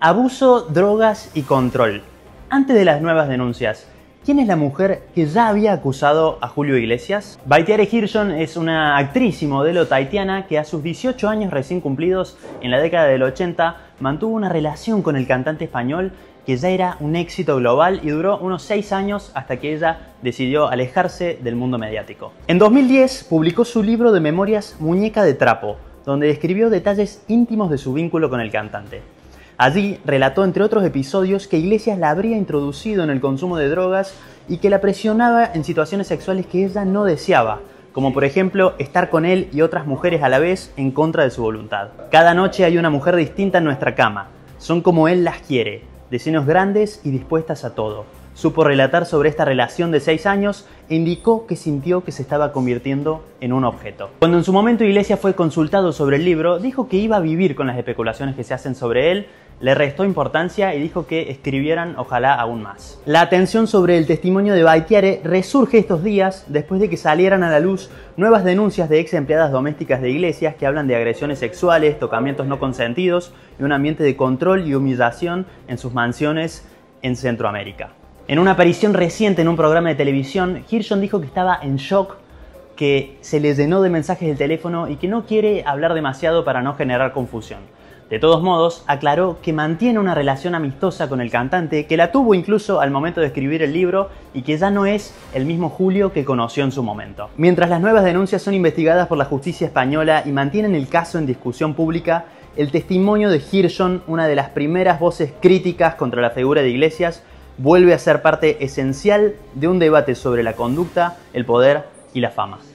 Abuso, drogas y control. Antes de las nuevas denuncias, ¿quién es la mujer que ya había acusado a Julio Iglesias? Baytiare Hirschon es una actriz y modelo tahitiana que a sus 18 años recién cumplidos en la década del 80 mantuvo una relación con el cantante español que ya era un éxito global y duró unos 6 años hasta que ella decidió alejarse del mundo mediático. En 2010 publicó su libro de memorias Muñeca de Trapo, donde describió detalles íntimos de su vínculo con el cantante. Allí relató, entre otros episodios, que Iglesias la habría introducido en el consumo de drogas y que la presionaba en situaciones sexuales que ella no deseaba, como por ejemplo estar con él y otras mujeres a la vez en contra de su voluntad. Cada noche hay una mujer distinta en nuestra cama. Son como él las quiere, de senos grandes y dispuestas a todo. Supo relatar sobre esta relación de 6 años e indicó que sintió que se estaba convirtiendo en un objeto. Cuando en su momento Iglesias fue consultado sobre el libro, dijo que iba a vivir con las especulaciones que se hacen sobre él, le restó importancia y dijo que escribieran ojalá aún más. La atención sobre el testimonio de Baytiare resurge estos días después de que salieran a la luz nuevas denuncias de ex empleadas domésticas de Iglesias que hablan de agresiones sexuales, tocamientos no consentidos y un ambiente de control y humillación en sus mansiones en Centroamérica. En una aparición reciente en un programa de televisión, Hirschon dijo que estaba en shock, que se le llenó de mensajes del teléfono y que no quiere hablar demasiado para no generar confusión. De todos modos, aclaró que mantiene una relación amistosa con el cantante, que la tuvo incluso al momento de escribir el libro y que ya no es el mismo Julio que conoció en su momento. Mientras las nuevas denuncias son investigadas por la justicia española y mantienen el caso en discusión pública, el testimonio de Hirschon, una de las primeras voces críticas contra la figura de Iglesias, vuelve a ser parte esencial de un debate sobre la conducta, el poder y la fama.